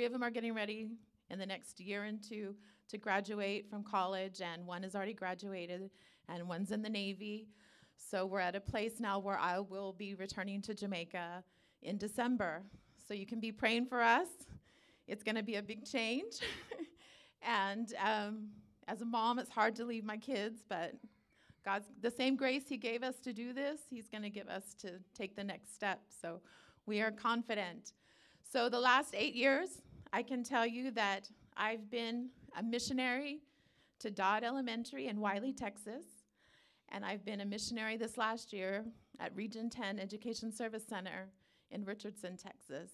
of them are getting ready in the next year and two to graduate from college, and one has already graduated, and one's in the Navy. So we're at a place now where I will be returning to Jamaica in December. So you can be praying for us. It's going to be a big change. And as a mom, it's hard to leave my kids, but God's the same grace he gave us to do this, he's going to give us to take the next step. So we are confident. So the last 8 years, I can tell you that I've been a missionary to Dodd Elementary in Wiley, Texas. And I've been a missionary this last year at Region 10 Education Service Center in Richardson, Texas.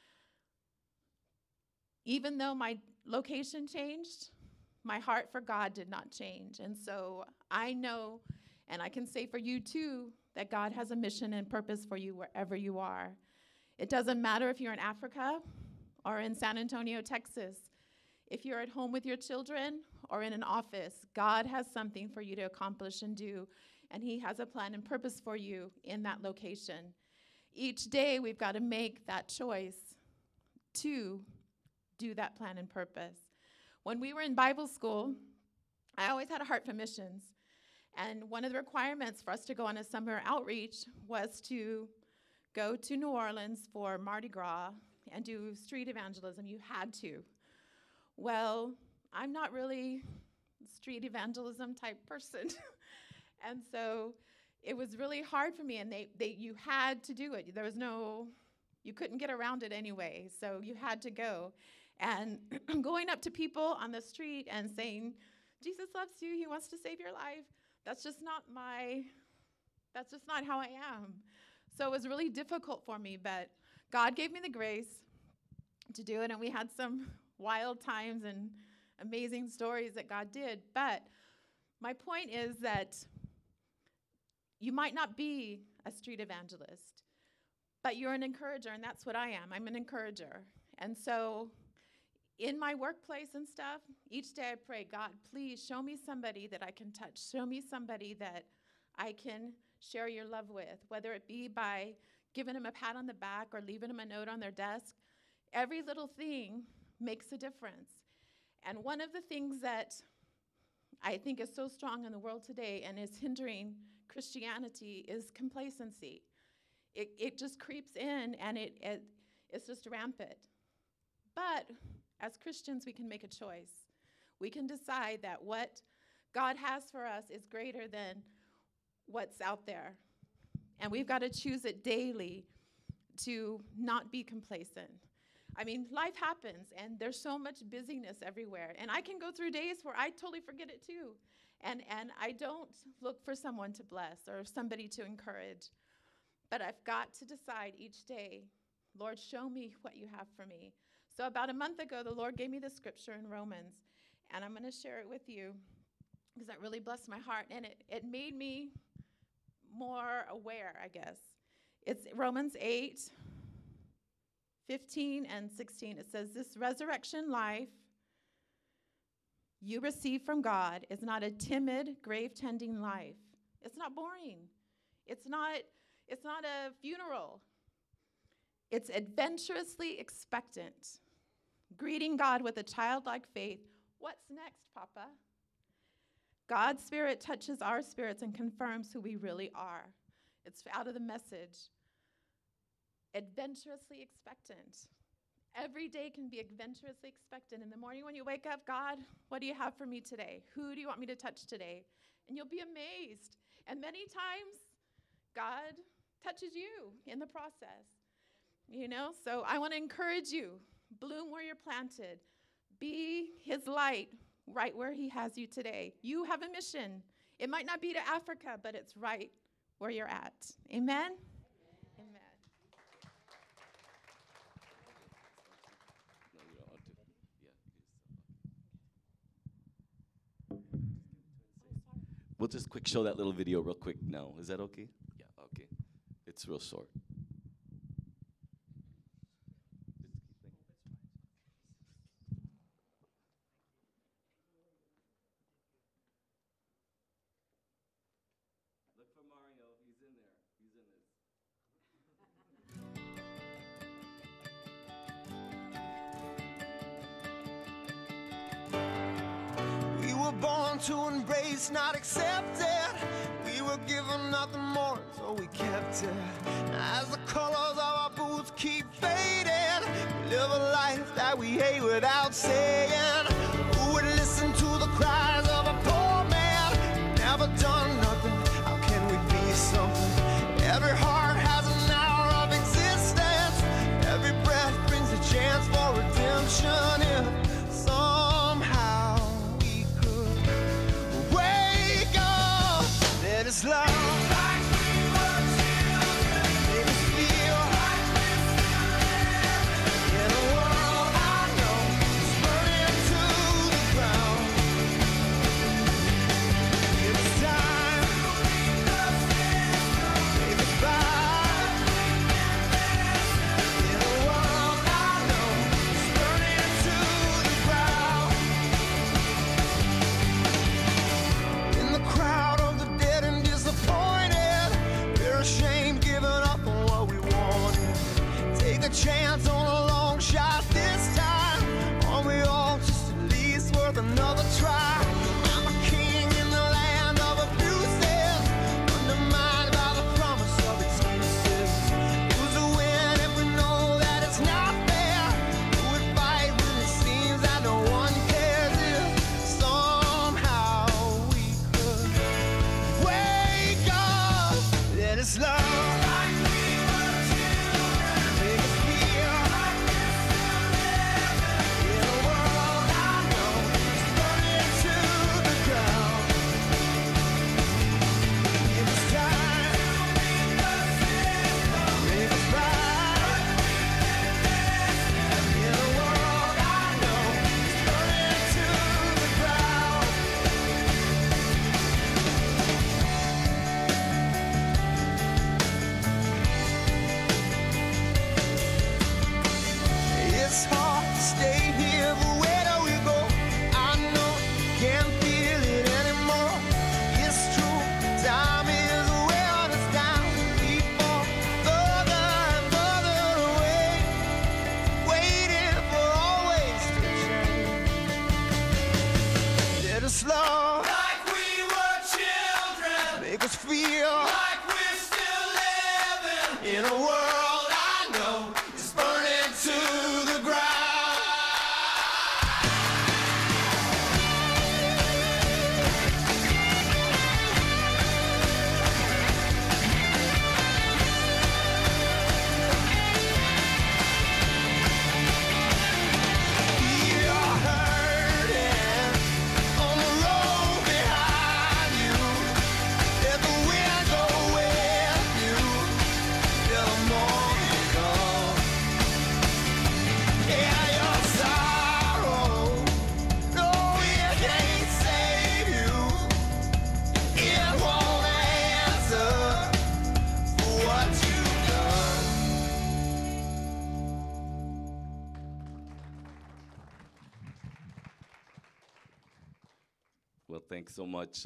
Even though my location changed, my heart for God did not change. And so I know, and I can say for you too, that God has a mission and purpose for you wherever you are. It doesn't matter if you're in Africa or in San Antonio, Texas. If you're at home with your children or in an office, God has something for you to accomplish and do, and he has a plan and purpose for you in that location. Each day, we've got to make that choice to do that plan and purpose. When we were in Bible school, I always had a heart for missions, and one of the requirements for us to go on a summer outreach was to go to New Orleans for Mardi Gras and do street evangelism. You had to. Well, I'm not really a street evangelism type person. And so it was really hard for me, and you had to do it. There was you couldn't get around it anyway, so you had to go. And going up to people on the street and saying, Jesus loves you, he wants to save your life, that's just not how I am. So it was really difficult for me, but God gave me the grace to do it, and we had some wild times and amazing stories that God did. But my point is that you might not be a street evangelist, but you're an encourager, and that's what I am. I'm an encourager. And so in my workplace and stuff, each day I pray, God, please show me somebody that I can touch. Show me somebody that I can share your love with, whether it be by giving them a pat on the back or leaving them a note on their desk. Every little thing makes a difference. And one of the things that I think is so strong in the world today and is hindering Christianity is complacency. It just creeps in, and it's just rampant. But as Christians, we can make a choice. We can decide that what God has for us is greater than what's out there. And we've got to choose it daily to not be complacent. I mean, life happens, and there's so much busyness everywhere. And I can go through days where I totally forget it too. And I don't look for someone to bless or somebody to encourage. But I've got to decide each day, Lord, show me what you have for me. So about a month ago, the Lord gave me the scripture in Romans, and I'm going to share it with you because that really blessed my heart, and it made me more aware, I guess. It's Romans 8:15 and 16. It says, this resurrection life you receive from God is not a timid, grave-tending life. It's not boring. It's not a funeral. It's adventurously expectant, greeting God with a childlike faith. What's next, Papa? God's Spirit touches our spirits and confirms who we really are. It's out of the Message. Adventurously expectant. Every day can be adventurously expectant. In the morning when you wake up, God, what do you have for me today? Who do you want me to touch today? And you'll be amazed. And many times, God touches you in the process. You know, so I want to encourage you. Bloom where you're planted. Be his light right where he has you today. You have a mission. It might not be to Africa, but it's right where you're at. Amen? Amen. We'll just quick show that little video real quick now. Is that okay? Yeah, okay. It's real short. Look for Mario. He's in there. He's in this. to embrace, not accept it. We were given nothing more, so we kept it. As the colors of our boots keep fading, we live a life that we hate without saying. Who would listen to the cries of a poor man? Never done nothing, how can we be something? Every heart has an hour of existence. Every breath brings a chance for redemption. If somehow we could wake up, let us love. Chance on a long shot this time. Aren't we all just at least worth another try? I'm a king in the land of abuses, undermined by the promise of excuses. Who's to win if we know that it's not fair? Who would fight when it seems that no one cares? If somehow we could wake up, let us love. Well, thanks so much.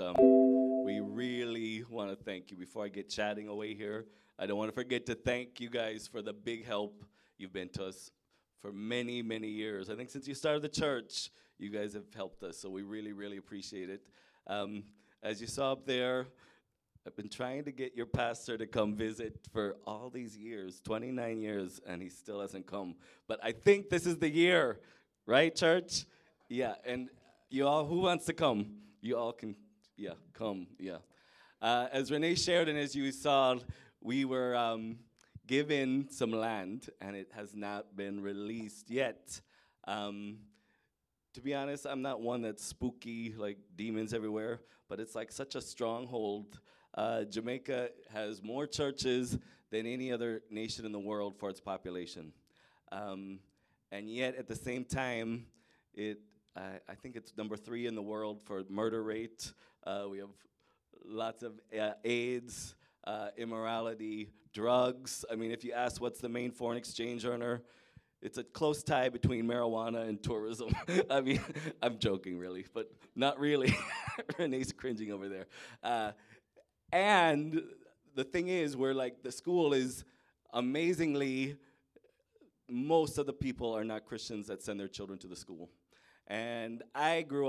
We really want to thank you. Before I get chatting away here, I don't want to forget to thank you guys for the big help you've been to us for many, many years. I think since you started the church, you guys have helped us, so we really, really appreciate it. As you saw up there, I've been trying to get your pastor to come visit for all these years, 29 years, and he still hasn't come. But I think this is the year, right, church? Yeah, and you all, who wants to come? You all can, yeah, come, yeah. As Renee shared and as you saw, we were given some land, and it has not been released yet. To be honest, I'm not one that's spooky, like demons everywhere, but it's like such a stronghold. Jamaica has more churches than any other nation in the world for its population. And yet, at the same time, I think it's number 3 in the world for murder rate. We have lots of AIDS, immorality, drugs. I mean, if you ask what's the main foreign exchange earner, it's a close tie between marijuana and tourism. I mean, I'm joking, really, but not really. Renee's cringing over there. And the thing is, the school is amazingly, most of the people are not Christians that send their children to the school. And I grew up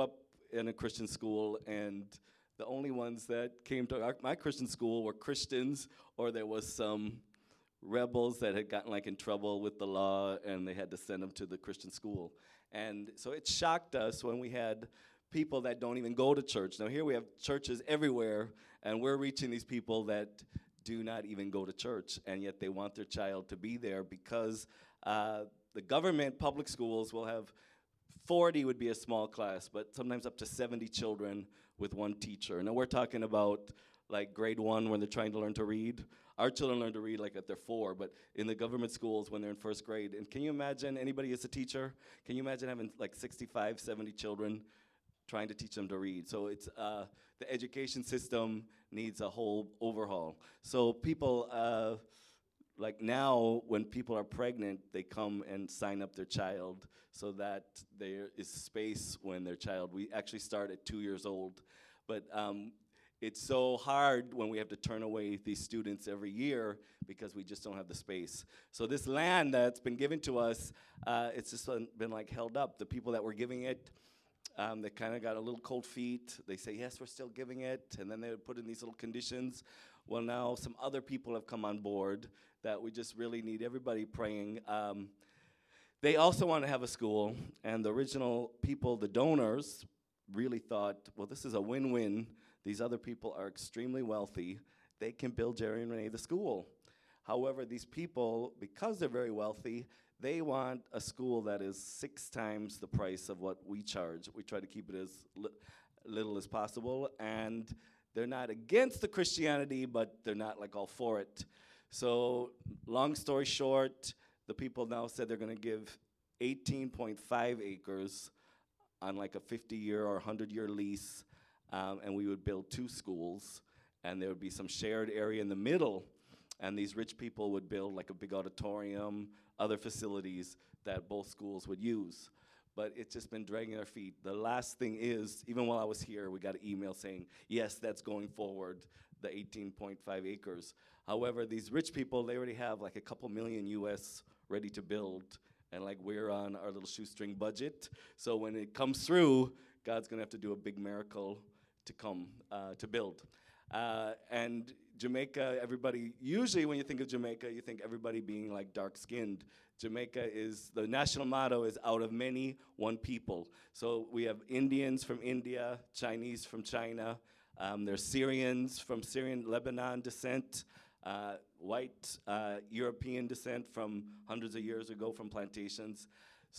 in a Christian school, and the only ones that came to my Christian school were Christians, or there was some rebels that had gotten like in trouble with the law, and they had to send them to the Christian school. And so it shocked us when we had people that don't even go to church. Now here we have churches everywhere, and we're reaching these people that do not even go to church, and yet they want their child to be there because the government public schools will have 40 would be a small class, but sometimes up to 70 children with one teacher. Now we're talking about like grade 1 when they're trying to learn to read. Our children learn to read like at they're 4, but in the government schools when they're in first grade. And can you imagine, anybody as a teacher, can you imagine having like 65, 70 children trying to teach them to read? So it's the education system needs a whole overhaul. So people, like now when people are pregnant, they come and sign up their child so that there is space when their child, we actually start at 2 years old. But it's so hard when we have to turn away these students every year because we just don't have the space. So this land that's been given to us, it's just been like held up. The people that were giving it, they kind of got a little cold feet. They say, yes, we're still giving it. And then they would put in these little conditions. Well, now some other people have come on board that we just really need everybody praying. They also want to have a school. And the original people, the donors, really thought, well, this is a win-win. These other people are extremely wealthy. They can build Jerry and Renee the school. However, these people, because they're very wealthy, they want a school that is 6 times the price of what we charge. We try to keep it as little as possible. And they're not against the Christianity, but they're not like all for it. So long story short, the people now said they're going to give 18.5 acres on like a 50-year or 100-year lease. And we would build 2 schools, and there would be some shared area in the middle, and these rich people would build like a big auditorium, other facilities that both schools would use. But it's just been dragging their feet. The last thing is, even while I was here, we got an email saying, yes, that's going forward, the 18.5 acres. However, these rich people, they already have like a couple million US ready to build, and like we're on our little shoestring budget. So when it comes through, God's gonna have to do a big miracle to come to build. And Jamaica, everybody, usually when you think of Jamaica, you think everybody being like dark-skinned. Jamaica is, the national motto is out of many, one people. So we have Indians from India, Chinese from China, there's Syrians from Syrian, Lebanon descent, white European descent from hundreds of years ago from plantations.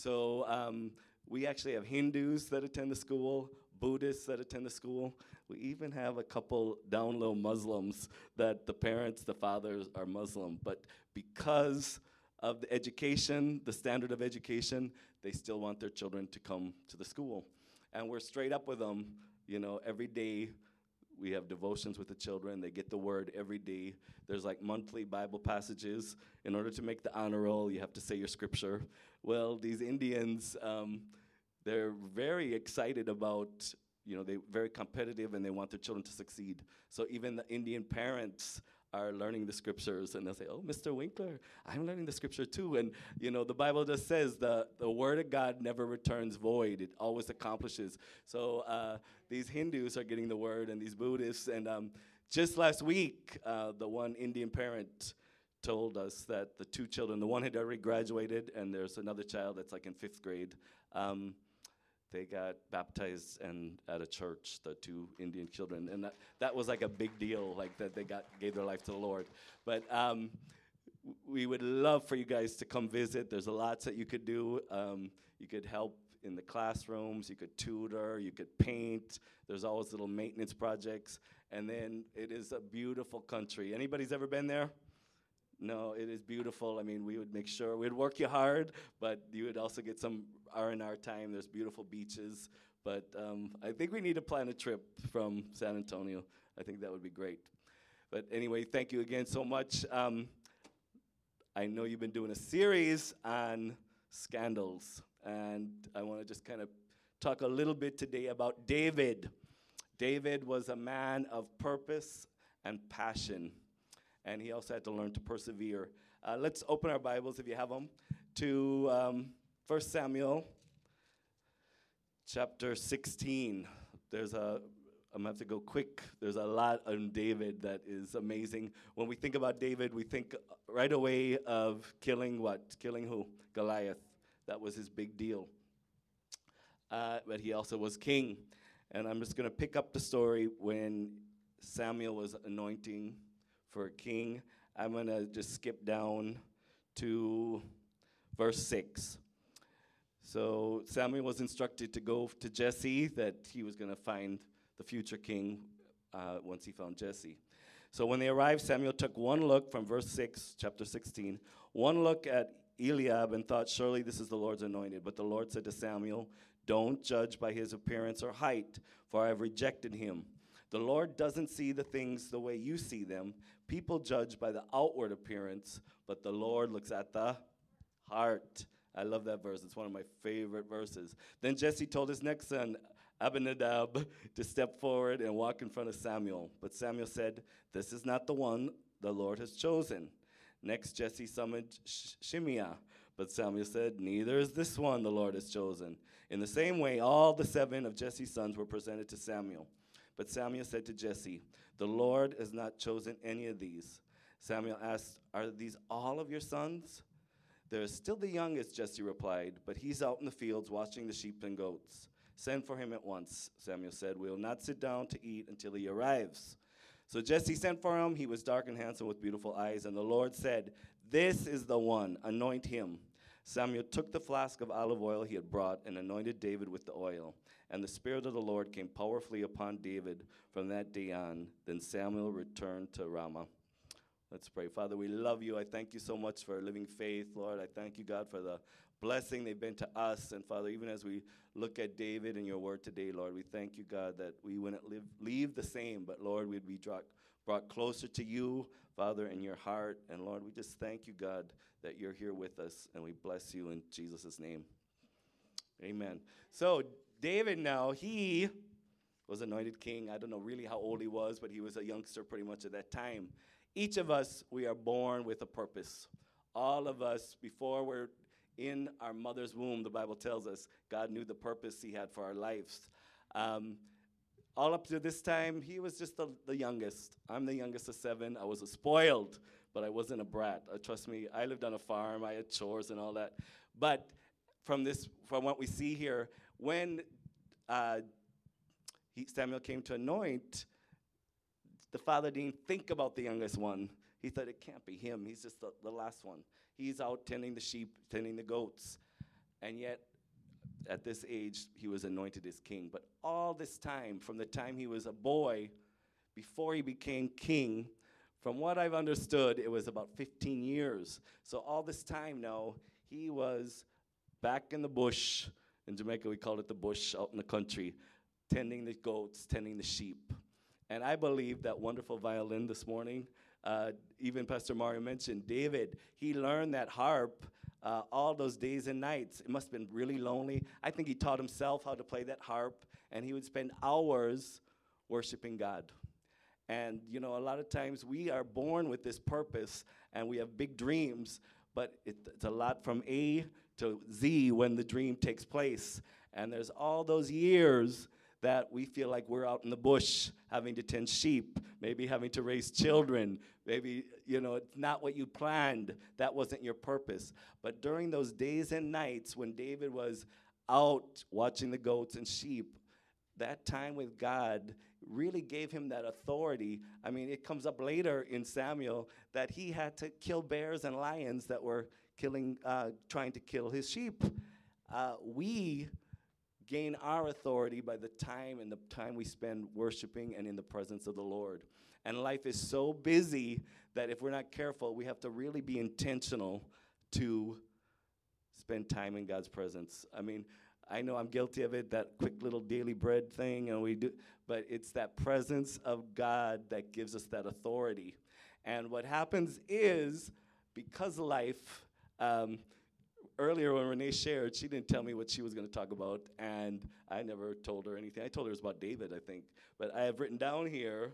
So we actually have Hindus that attend the school, Buddhists that attend the school. We even have a couple down low Muslims that the parents, the fathers are Muslim. But because of the education, the standard of education, they still want their children to come to the school. And we're straight up with them, you know, every day. We have devotions with the children. They get the word every day. There's like monthly Bible passages. In order to make the honor roll, you have to say your scripture. Well, these Indians, they're very excited about, you know, they're very competitive and they want their children to succeed. So even the Indian parents are learning the scriptures, and they'll say, oh, Mr. Winkler, I'm learning the scripture too. And, you know, the Bible just says the word of God never returns void. It always accomplishes. So these Hindus are getting the word, and these Buddhists. And just last week, the one Indian parent told us that the 2 children, the one had already graduated, and there's another child that's like in 5th grade. They got baptized and at a church, the 2 Indian children, and that was like a big deal, like that they gave their life to the Lord. But we would love for you guys to come visit. There's lots that you could do. You could help in the classrooms, you could tutor, you could paint. There's always little maintenance projects, and then it is a beautiful country. Anybody's ever been there? No, it is beautiful. I mean, we would make sure, we'd work you hard, but you would also get some R&R time. There's beautiful beaches. But I think we need to plan a trip from San Antonio. I think that would be great. But anyway, thank you again so much. I know you've been doing a series on scandals, and I want to just kind of talk a little bit today about David. David was a man of purpose and passion, and he also had to learn to persevere. Let's open our Bibles, if you have them, to 1 Samuel chapter 16. I'm going to have to go quick. There's a lot on David that is amazing. When we think about David, we think right away of killing what? Killing who? Goliath. That was his big deal. But he also was king. And I'm just going to pick up the story when Samuel was anointing for a king. I'm going to just skip down to verse 6. So Samuel was instructed to go to Jesse, that he was going to find the future king once he found Jesse. So when they arrived, Samuel took one look from verse 6, chapter 16, one look at Eliab and thought, surely this is the Lord's anointed. But the Lord said to Samuel, don't judge by his appearance or height, for I have rejected him. The Lord doesn't see the things the way you see them. People judge by the outward appearance, but the Lord looks at the heart. I love that verse. It's one of my favorite verses. Then Jesse told his next son, Abinadab, to step forward and walk in front of Samuel. But Samuel said, this is not the one the Lord has chosen. Next, Jesse summoned Shimea. But Samuel said, neither is this one the Lord has chosen. In the same way, all the 7 of Jesse's sons were presented to Samuel. But Samuel said to Jesse, the Lord has not chosen any of these. Samuel asked, are these all of your sons? There is still the youngest, Jesse replied, but he's out in the fields watching the sheep and goats. Send for him at once, Samuel said. We will not sit down to eat until he arrives. So Jesse sent for him. He was dark and handsome with beautiful eyes. And the Lord said, this is the one, anoint him. Samuel took the flask of olive oil he had brought and anointed David with the oil. And the Spirit of the Lord came powerfully upon David from that day on. Then Samuel returned to Ramah. Let's pray. Father, we love you. I thank you so much for Living Faith, Lord. I thank you, God, for the blessing they've been to us. And, Father, even as we look at David and your word today, Lord, we thank you, God, that we wouldn't leave the same, but, Lord, we'd be brought closer to you, Father, in your heart. And, Lord, we just thank you, God, that you're here with us, and we bless you in Jesus' name. Amen. So, David now, he was anointed king. I don't know really how old he was, but he was a youngster pretty much at that time. Each of us, we are born with a purpose. All of us, before we're in our mother's womb, the Bible tells us, God knew the purpose he had for our lives. All up to this time, he was just the youngest. I'm the youngest of 7. I was spoiled, but I wasn't a brat. Trust me, I lived on a farm. I had chores and all that. But from what we see here, when Samuel came to anoint, the father didn't think about the youngest one. He thought, it can't be him. He's just the last one. He's out tending the sheep, tending the goats. And yet, at this age, he was anointed as king. But all this time, from the time he was a boy, before he became king, from what I've understood, it was about 15 years. So all this time now, he was back in the bush. In Jamaica, we call it the bush, out in the country, tending the goats, tending the sheep. And I believe that wonderful violin this morning, even Pastor Mario mentioned, David, he learned that harp all those days and nights. It must have been really lonely. I think he taught himself how to play that harp, and he would spend hours worshiping God. And, you know, a lot of times we are born with this purpose, and we have big dreams, but it's a lot from A to Z when the dream takes place. And there's all those years that we feel like we're out in the bush having to tend sheep, maybe having to raise children, maybe, you know, it's not what you planned. That wasn't your purpose. But during those days and nights when David was out watching the goats and sheep, that time with God really gave him that authority. I mean, it comes up later in Samuel that he had to kill bears and lions that were trying to kill his sheep. We gain our authority by the time we spend worshiping and in the presence of the Lord. And life is so busy that if we're not careful, we have to really be intentional to spend time in God's presence. I mean, I know I'm guilty of it, that quick little daily bread thing, and we do, but it's that presence of God that gives us that authority. And what happens is, because life, earlier when Renee shared, she didn't tell me what she was going to talk about, and I never told her anything. I told her it was about David, I think. But I have written down here,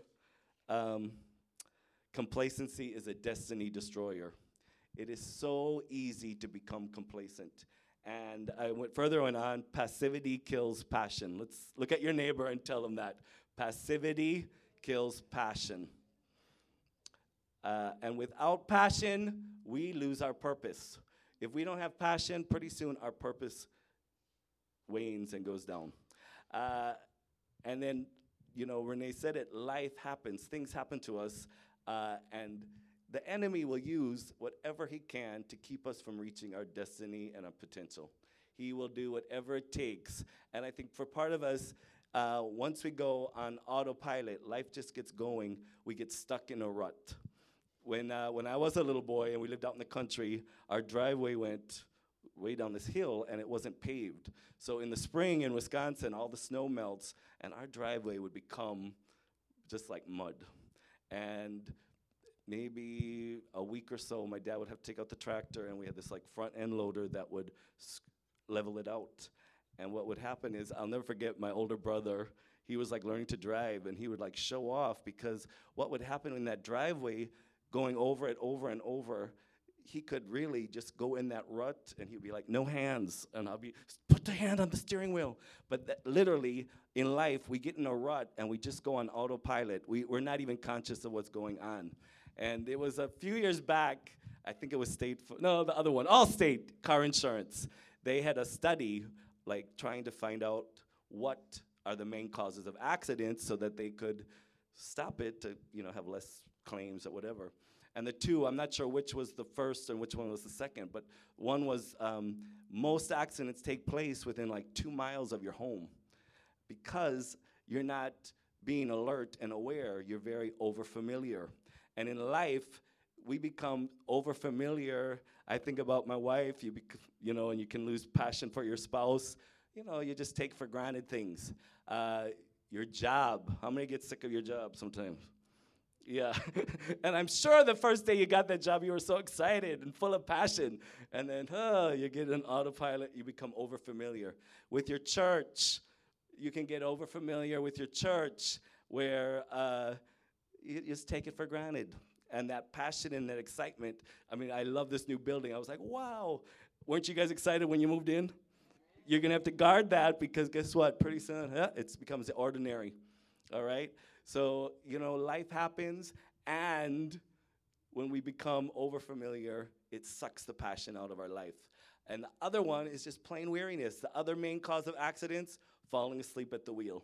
complacency is a destiny destroyer. It is so easy to become complacent. And I went further on, passivity kills passion. Let's look at your neighbor and tell them that. Passivity kills passion. And without passion, we lose our purpose. If we don't have passion, pretty soon our purpose wanes and goes down. And then, Renee said it, life happens, things happen to us, and the enemy will use whatever he can to keep us from reaching our destiny and our potential. He will do whatever it takes. And I think for part of us, once we go on autopilot, life just gets going, we get stuck in a rut. When I was a little boy and we lived out in the country, our driveway went way down this hill and it wasn't paved. So in the spring in Wisconsin, all the snow melts and our driveway would become just like mud. And maybe a week or so, my dad would have to take out the tractor and we had this like front end loader that would level it out. And what would happen is, I'll never forget my older brother, he was like learning to drive and he would like show off, because what would happen in that driveway, going over it over and over, he could really just go in that rut and he'd be like, no hands. And I'll be, put the hand on the steering wheel. But literally, in life, we get in a rut and we just go on autopilot. We're not even conscious of what's going on. And it was a few years back, I think it was Allstate car insurance. They had a study like trying to find out what are the main causes of accidents so that they could stop it to, have less claims or whatever. And the two, I'm not sure which was the first and which one was the second, but one was most accidents take place within like 2 miles of your home, because you're not being alert and aware, you're very overfamiliar. And in life, we become overfamiliar. I think about my wife, and you can lose passion for your spouse. You just take for granted things. Your job, how many get sick of your job sometimes? Yeah, and I'm sure the first day you got that job, you were so excited and full of passion. And then, you get an autopilot, you become overfamiliar. With your church, you can get overfamiliar with your church, where you just take it for granted. And that passion and that excitement, I love this new building. I was like, wow. Weren't you guys excited when you moved in? You're going to have to guard that, because guess what? Pretty soon, it becomes ordinary, all right? So, life happens, and when we become overfamiliar, it sucks the passion out of our life. And the other one is just plain weariness. The other main cause of accidents, falling asleep at the wheel.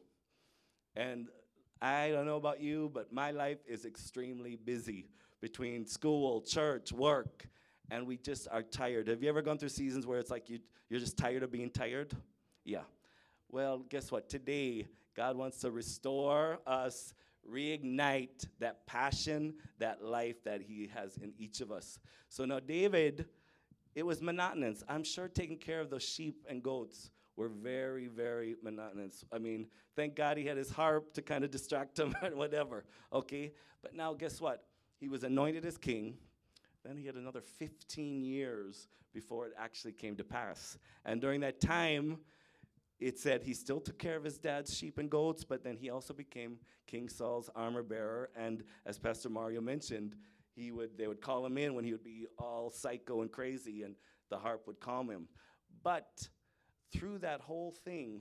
And I don't know about you, but my life is extremely busy between school, church, work, and we just are tired. Have you ever gone through seasons where it's like you're just tired of being tired? Yeah. Well, guess what? Today, God wants to restore us, reignite that passion, that life that he has in each of us. So now David, it was monotonous. I'm sure taking care of those sheep and goats were very, very monotonous. Thank God he had his harp to kind of distract him and whatever, okay? But now guess what? He was anointed as king. Then he had another 15 years before it actually came to pass. And during that time, it said he still took care of his dad's sheep and goats, but then he also became King Saul's armor bearer. And as Pastor Mario mentioned, they would call him in when he would be all psycho and crazy, and the harp would calm him. But through that whole thing,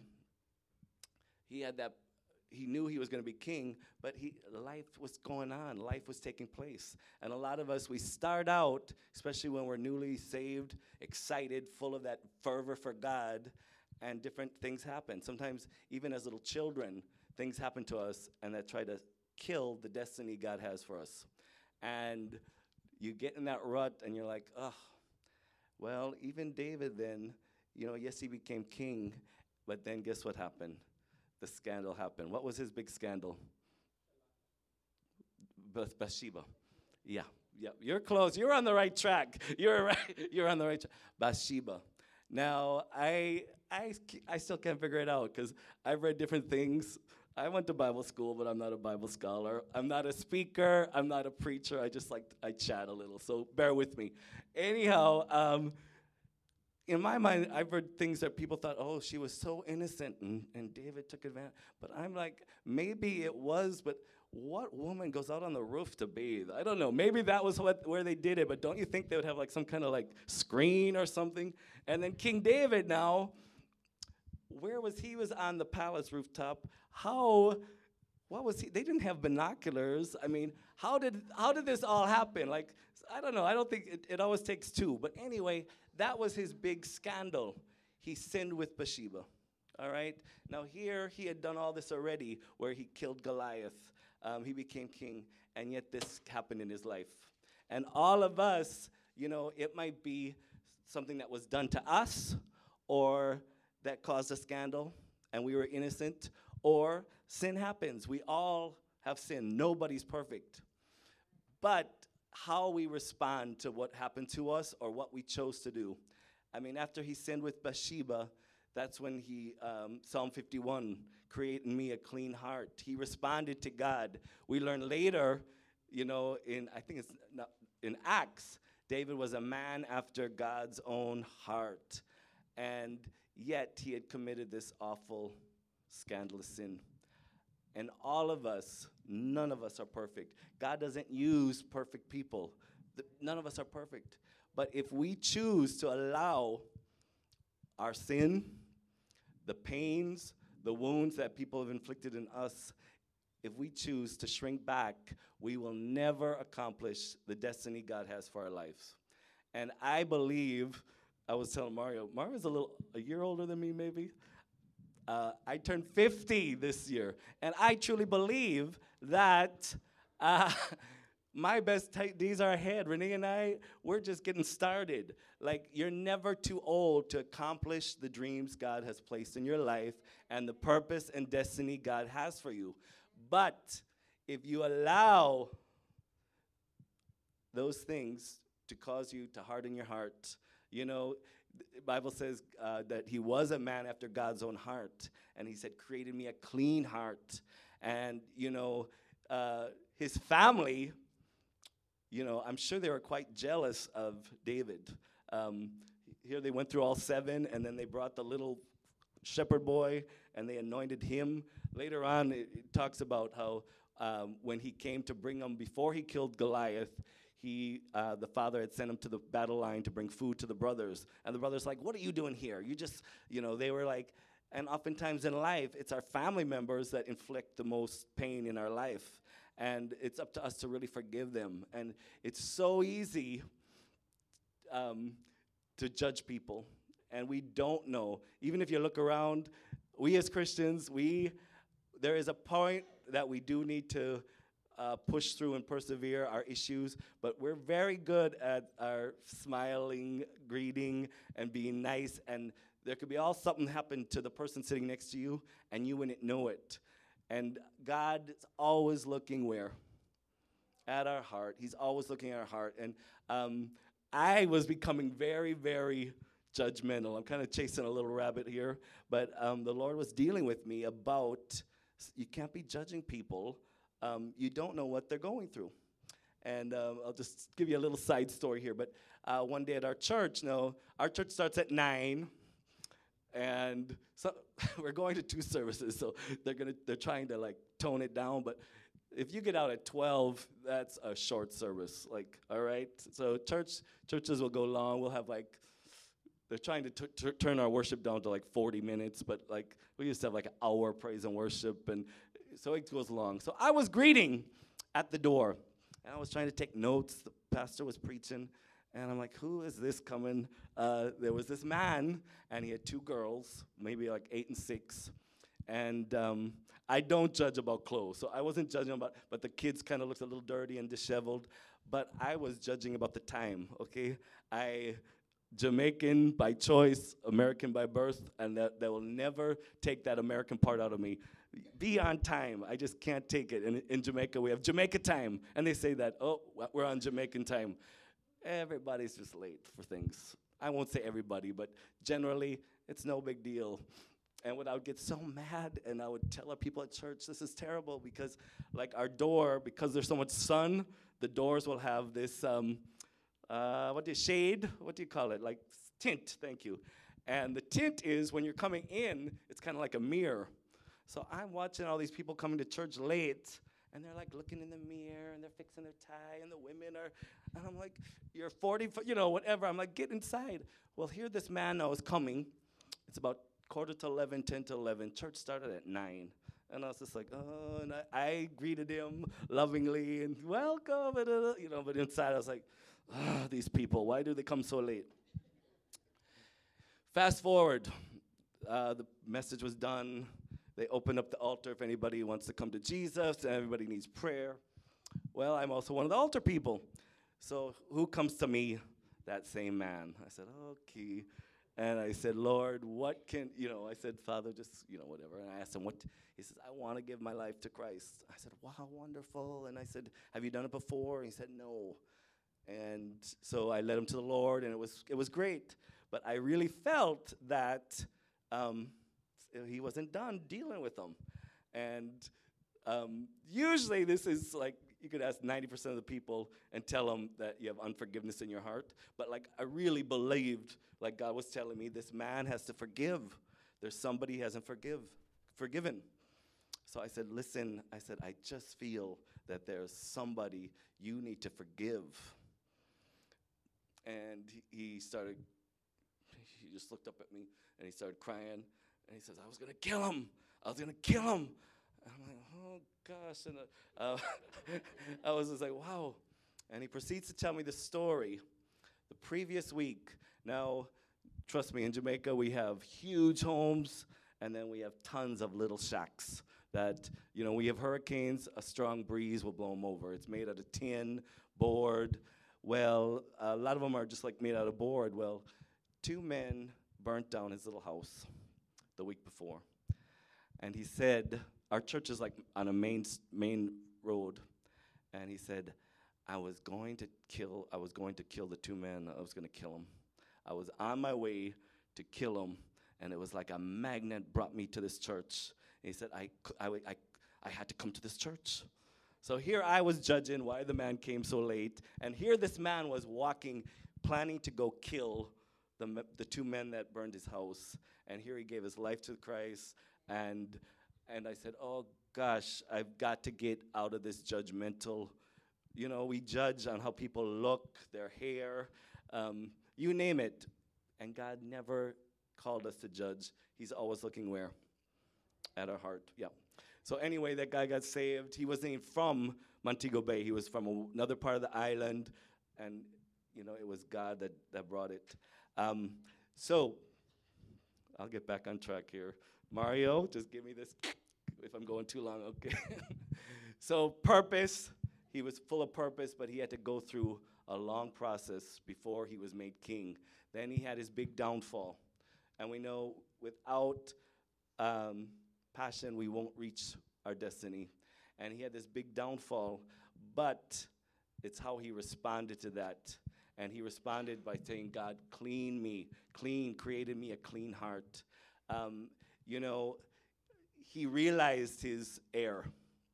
he knew he was going to be king, but life was going on. Life was taking place. And a lot of us, we start out, especially when we're newly saved, excited, full of that fervor for God, and different things happen. Sometimes, even as little children, things happen to us and that try to kill the destiny God has for us. And you get in that rut and you're like, well, even David then, yes, he became king, but then guess what happened? The scandal happened. What was his big scandal? Bathsheba. Yeah, you're close. You're on the right track. You're on the right track. Bathsheba. Now, I still can't figure it out, because I've read different things. I went to Bible school, but I'm not a Bible scholar. I'm not a speaker. I'm not a preacher. I chat a little, so bear with me. Anyhow, in my mind, I've heard things that people thought, oh, she was so innocent and David took advantage. But I'm like, maybe it was, but what woman goes out on the roof to bathe? I don't know. Maybe that was where they did it, but don't you think they would have like some kind of like screen or something? And then King David now, where was he? Was on the palace rooftop. What was he? They didn't have binoculars. I mean, how did this all happen? Like, I don't know. I don't think it always takes two. But anyway, that was his big scandal. He sinned with Bathsheba. All right? Now here, he had done all this already where he killed Goliath. He became king. And yet this happened in his life. And all of us, you know, it might be something that was done to us or that caused a scandal and we were innocent, or sin happens. We all have sinned. Nobody's perfect. But how we respond to what happened to us or what we chose to do. I mean, after he sinned with Bathsheba, that's when he, Psalm 51, create in me a clean heart. He responded to God. We learn later, you know, in Acts, David was a man after God's own heart. And yet he had committed this awful, scandalous sin. And all of us, none of us are perfect. God doesn't use perfect people. None of us are perfect. But if we choose to allow our sin, the pains, the wounds that people have inflicted in us, if we choose to shrink back, we will never accomplish the destiny God has for our lives. And I believe, I was telling Mario's a year older than me maybe. I turned 50 this year, and I truly believe that my best days are ahead. Renee and I, we're just getting started. Like, you're never too old to accomplish the dreams God has placed in your life and the purpose and destiny God has for you. But if you allow those things to cause you to harden your heart, you know, the Bible says that he was a man after God's own heart. And he said, created me a clean heart. And, you know, his family, you know, I'm sure they were quite jealous of David. Here they went through all 7, and then they brought the little shepherd boy, and they anointed him. Later on, it talks about how when he came to bring him, before he killed Goliath, the father had sent him to the battle line to bring food to the brothers. And the brothers like, what are you doing here? You just, you know, they were like, and oftentimes in life, it's our family members that inflict the most pain in our life. And it's up to us to really forgive them. And it's so easy to judge people. And we don't know. Even if you look around, we as Christians, there is a point that we do need to push through and persevere our issues, but we're very good at our smiling, greeting, and being nice, and there could be something happen to the person sitting next to you, and you wouldn't know it. And God is always looking where? At our heart. He's always looking at our heart. And I was becoming very, very judgmental. I'm kind of chasing a little rabbit here, but the Lord was dealing with me about you can't be judging people. You don't know what they're going through. And I'll just give you a little side story here. But one day at our church, our church starts at 9, and so we're going to 2 services, so they're trying to like tone it down. But if you get out at 12, that's a short service. Like, all right. So churches will go long. We'll have like they're trying to turn our worship down to like 40 minutes, but like we used to have like an hour praise and worship, and so it goes long. So I was greeting at the door, and I was trying to take notes. The pastor was preaching, and I'm like, who is this coming? There was this man, and he had 2 girls, maybe like 8 and 6. And I don't judge about clothes, so I wasn't judging about, but the kids kind of looked a little dirty and disheveled. But I was judging about the time, okay? Jamaican by choice, American by birth, and that will never take that American part out of me. Be on time. I just can't take it. And in Jamaica, we have Jamaica time. And they say that, oh, we're on Jamaican time. Everybody's just late for things. I won't say everybody, but generally, it's no big deal. And I would get so mad, and I would tell our people at church, this is terrible, because like our door, because there's so much sun, the doors will have this, shade? What do you call it? Like tint, thank you. And the tint is when you're coming in, it's kind of like a mirror. So I'm watching all these people coming to church late, and they're like looking in the mirror, and they're fixing their tie, and the women are, and I'm like, you're 40, whatever. I'm like, get inside. Well, here this man now is coming. It's about 10:45, 10 to 11. Church started at 9. And I was just like, oh, and I greeted him lovingly and welcome, but inside I was like, these people, why do they come so late? Fast forward, the message was done. They opened up the altar if anybody wants to come to Jesus, and everybody needs prayer. Well, I'm also one of the altar people. So who comes to me? That same man. I said, okay. And I said, Lord, what can, I said, Father, just, whatever. And I asked him, what? He says, I want to give my life to Christ. I said, wow, wonderful. And I said, have you done it before? And he said, no. And so I led him to the Lord, and it was great. But I really felt that he wasn't done dealing with them. And usually this is like, you could ask 90% of the people and tell them that you have unforgiveness in your heart. But like, I really believed, like God was telling me, this man has to forgive. There's somebody he hasn't forgiven. So I said, listen, I just feel that there's somebody you need to forgive. And he just looked up at me, and he started crying. And he says, I was going to kill him. And I'm like, oh, gosh. And I was just like, wow. And he proceeds to tell me the story. The previous week, now, trust me, in Jamaica, we have huge homes, and then we have tons of little shacks that, we have hurricanes, a strong breeze will blow them over. It's made out of tin, board. Well, a lot of them are just like made out of board. Well, 2 men burnt down his little house the week before. And he said, our church is like on a main road. And he said, I was going to kill the 2 men. I was going to kill them. I was on my way to kill them, and it was like a magnet brought me to this church. And he said, I had to come to this church. So here I was judging why the man came so late, and here this man was walking, planning to go kill the 2 men that burned his house. And here he gave his life to Christ, and I said, oh gosh, I've got to get out of this judgmental. We judge on how people look, their hair, you name it. And God never called us to judge. He's always looking where? At our heart, yeah. So anyway, that guy got saved. He wasn't even from Montego Bay. He was from another part of the island, and it was God that brought it. So I'll get back on track here. Mario, just give me this if I'm going too long, okay? So purpose, he was full of purpose, but he had to go through a long process before he was made king. Then he had his big downfall. And we know without passion, we won't reach our destiny. And he had this big downfall, but it's how he responded to that. And he responded by saying, God, created me a clean heart. He realized his error.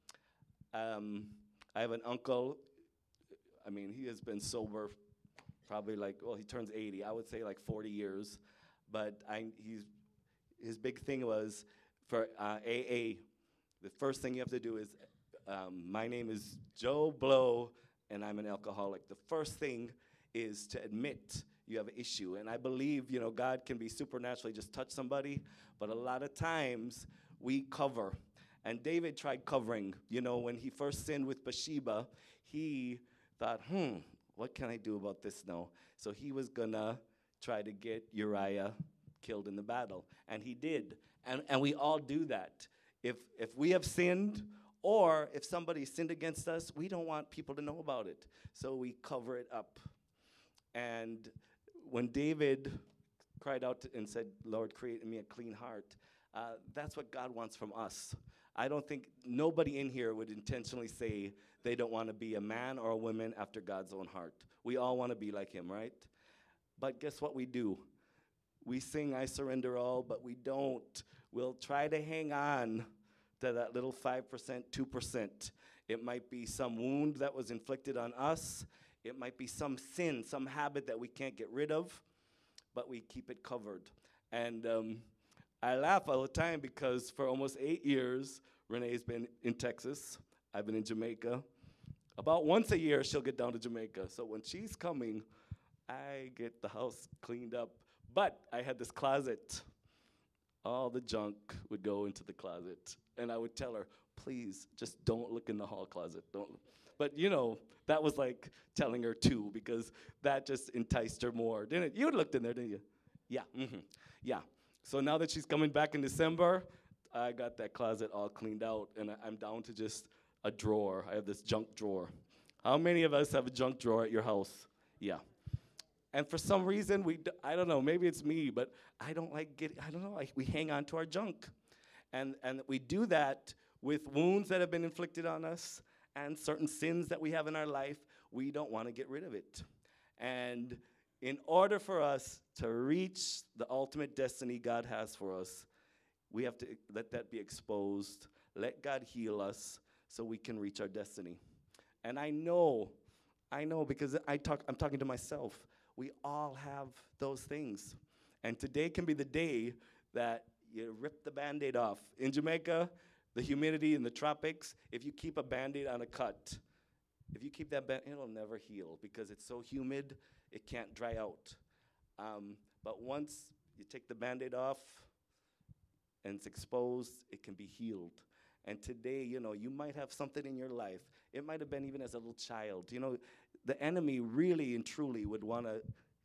I have an uncle. He has been sober probably he turns 80. I would say 40 years. But his big thing was for AA, the first thing you have to do is, my name is Joe Blow, and I'm an alcoholic. The first thing is to admit you have an issue. And I believe, God can be supernaturally just touch somebody, but a lot of times we cover. And David tried covering. When he first sinned with Bathsheba, he thought, what can I do about this now? So he was going to try to get Uriah killed in the battle. And he did. And we all do that. If we have sinned, or if somebody sinned against us, we don't want people to know about it. So we cover it up. And when David cried out and said, Lord, create in me a clean heart, that's what God wants from us. I don't think nobody in here would intentionally say they don't want to be a man or a woman after God's own heart. We all want to be like him, right? But guess what we do? We sing, I surrender all, but we don't. We'll try to hang on to that little 5%, 2%. It might be some wound that was inflicted on us. It might be some sin, some habit that we can't get rid of. but we keep it covered. And I laugh all the time because for almost 8 years, Renee's been in Texas. I've been in Jamaica. About once a year, she'll get down to Jamaica. So when she's coming, I get the house cleaned up. But I had this closet. All the junk would go into the closet. And I would tell her, please, just don't look in the hall closet. Don't. But, you know, that was like telling her too, because that just enticed her more, didn't it? You looked in there, didn't you? Yeah, yeah. So now that she's coming back in December, I got that closet all cleaned out, and I'm down to just a drawer. I have this junk drawer. How many of us have a junk drawer at your house? Yeah. And for some reason, I don't know, maybe it's me, but I don't like we hang on to our junk. And we do that with wounds that have been inflicted on us and certain sins that we have in our life. We don't want to get rid of it. And in order for us to reach the ultimate destiny God has for us, we have to let that be exposed, let God heal us so we can reach our destiny. And I know because I'm talking to myself. We all have those things. And today can be the day that you rip the Band-Aid off. In Jamaica, the humidity in the tropics, if you keep a Band-Aid on a cut, if you keep that Band-Aid, it'll never heal because it's so humid, it can't dry out. But once you take the Band-Aid off and it's exposed, it can be healed. And today, you know, you might have something in your life. It might have been even as a little child. You know, the enemy really and truly would want to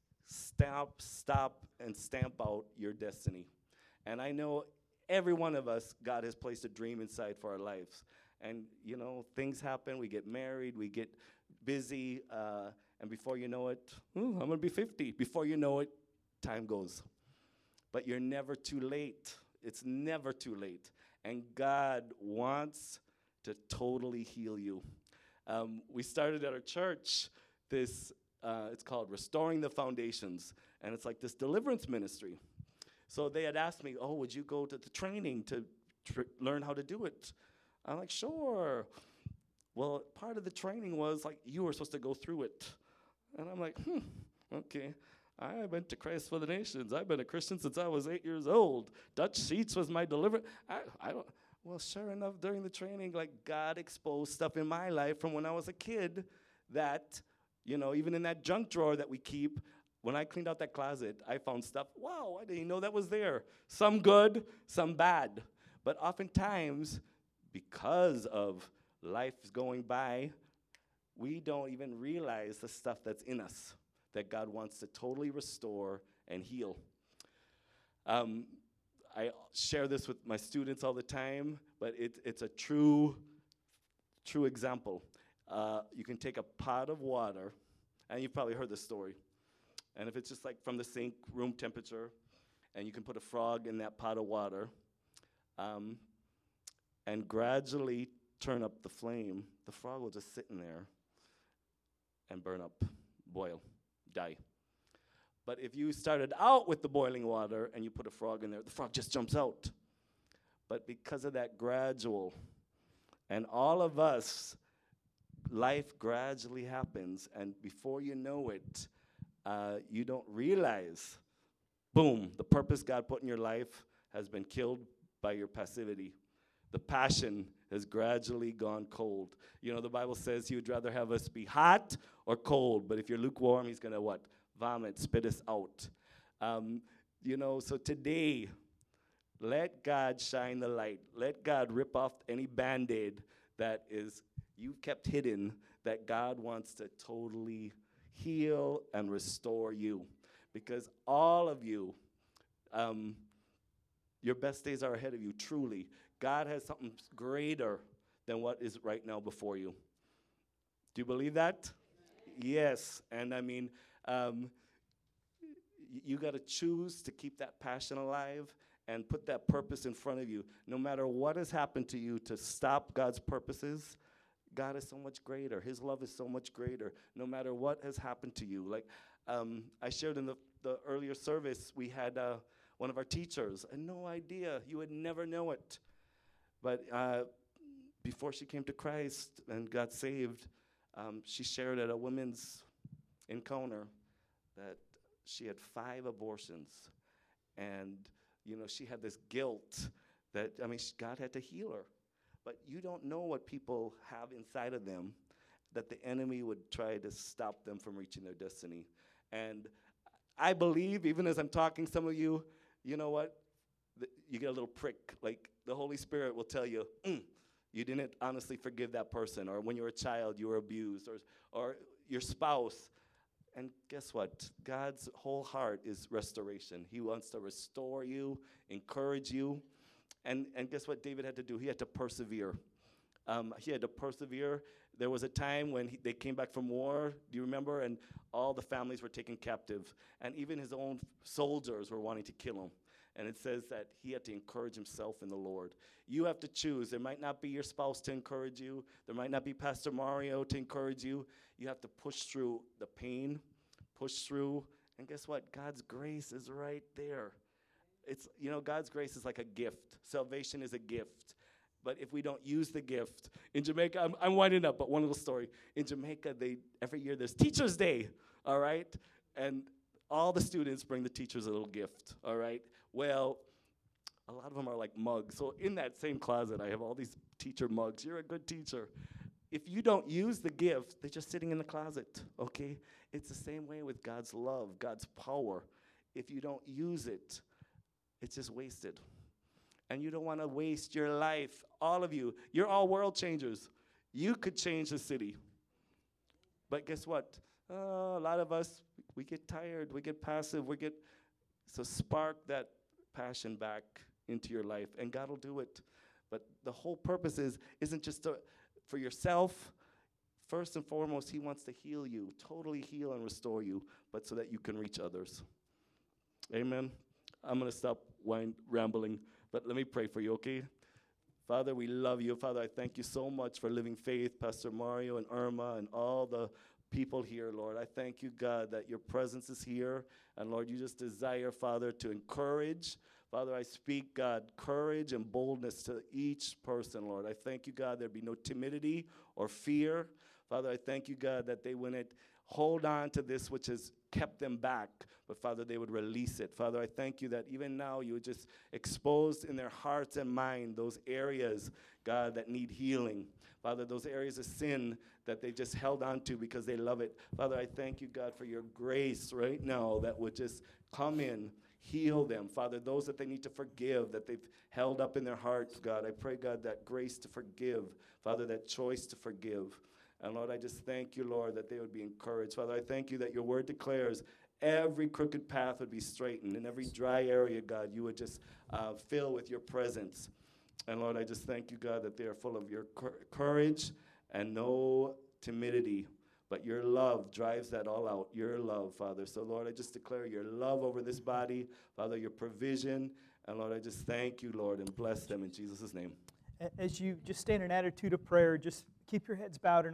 stop and stamp out your destiny. And I know every one of us, God has placed a dream inside for our lives. And, you know, things happen. We get married. We get busy. And before you know it, I'm going to be 50. Before you know it, time goes. But you're never too late. It's never too late. And God wants to totally heal you. We started at our church this, it's called Restoring the Foundations. And it's like this deliverance ministry. So they had asked me, would you go to the training to learn how to do it? I'm like, sure. Well, part of the training was like, you were supposed to go through it. And I'm like, okay. I went to Christ for the Nations. I've been a Christian since I was 8 years old. Dutch Sheets was my deliverance. Well, sure enough, during the training, like God exposed stuff in my life from when I was a kid that, you know, even in that junk drawer that we keep, when I cleaned out that closet, I found stuff, wow, I didn't know that was there. Some good, some bad. But oftentimes, because of life going by, we don't even realize the stuff that's in us that God wants to totally restore and heal. I share this with my students all the time, but it's a true example. You can take a pot of water, and you've probably heard this story. And if it's just like from the sink, room temperature, and you can put a frog in that pot of water, and gradually turn up the flame, the frog will just sit in there and burn up, boil, die. But if you started out with the boiling water and you put a frog in there, the frog just jumps out. But because of that gradual, and all of us, life gradually happens, and before you know it, you don't realize, boom, the purpose God put in your life has been killed by your passivity. The passion has gradually gone cold. You know, the Bible says he would rather have us be hot or cold, but if you're lukewarm, he's going to what? Vomit, spit us out. You know, so today, let God shine the light. Let God rip off any Band-Aid that is you've kept hidden, that God wants to totally heal and restore you. Because all of you, your best days are ahead of you, truly. God has something greater than what is right now before you. Do you believe that? Yes. And I mean, you got to choose to keep that passion alive and put that purpose in front of you. No matter what has happened to you to stop God's purposes, God is so much greater. His love is so much greater. No matter what has happened to you. Like I shared in the earlier service, we had one of our teachers. I had no idea. You would never know it. But before she came to Christ and got saved, she shared at a women's encounter that she had 5 abortions. And, she had this guilt that, God had to heal her. But you don't know what people have inside of them that the enemy would try to stop them from reaching their destiny. And I believe, even as I'm talking, some of you, you know what? You get a little prick. Like, the Holy Spirit will tell you, you didn't honestly forgive that person. Or when you were a child, you were abused. Or your spouse. And guess what? God's whole heart is restoration. He wants to restore you, encourage you. And guess what David had to do? He had to persevere. He had to persevere. There was a time when they came back from war, do you remember? And all the families were taken captive. And even his own soldiers were wanting to kill him. And it says that he had to encourage himself in the Lord. You have to choose. There might not be your spouse to encourage you. There might not be Pastor Mario to encourage you. You have to push through the pain, push through. And guess what? God's grace is right there. It's, God's grace is like a gift. Salvation is a gift. But if we don't use the gift, in Jamaica, I'm winding up, but one little story. In Jamaica, every year there's Teacher's Day, all right? And all the students bring the teachers a little gift, all right? Well, a lot of them are like mugs. So in that same closet, I have all these teacher mugs. You're a good teacher. If you don't use the gift, they're just sitting in the closet, okay? It's the same way with God's love, God's power. If you don't use it, it's just wasted. And you don't want to waste your life. All of you, you're all world changers. You could change the city. But guess what? A lot of us, we get tired, we get passive, so spark that passion back into your life, and God will do it. But the whole purpose isn't just for yourself. First and foremost, he wants to heal you, totally heal and restore you, but so that you can reach others. Amen. I'm going to stop rambling, but let me pray for you, okay? Father, we love you. Father, I thank you so much for Living Faith, Pastor Mario and Irma and all the people here, Lord. I thank you, God, that your presence is here. And, Lord, you just desire, Father, to encourage. Father, I speak, God, courage and boldness to each person, Lord. I thank you, God, there'd be no timidity or fear. Father, I thank you, God, that they wouldn't hold on to this which has kept them back, but, Father, they would release it. Father, I thank you that even now you would just expose in their hearts and mind those areas, God, that need healing. Father, those areas of sin that they just held on to because they love it. Father, I thank you, God, for your grace right now that would just come in, heal them. Father, those that they need to forgive, that they've held up in their hearts, God, I pray, God, that grace to forgive. Father, that choice to forgive. And, Lord, I just thank you, Lord, that they would be encouraged. Father, I thank you that your word declares every crooked path would be straightened, and every dry area, God, you would just fill with your presence. And, Lord, I just thank you, God, that they are full of your courage and no timidity, but your love drives that all out, your love, Father. So, Lord, I just declare your love over this body, Father, your provision, and, Lord, I just thank you, Lord, and bless them in Jesus' name. As you just stay in an attitude of prayer, just keep your heads bowed.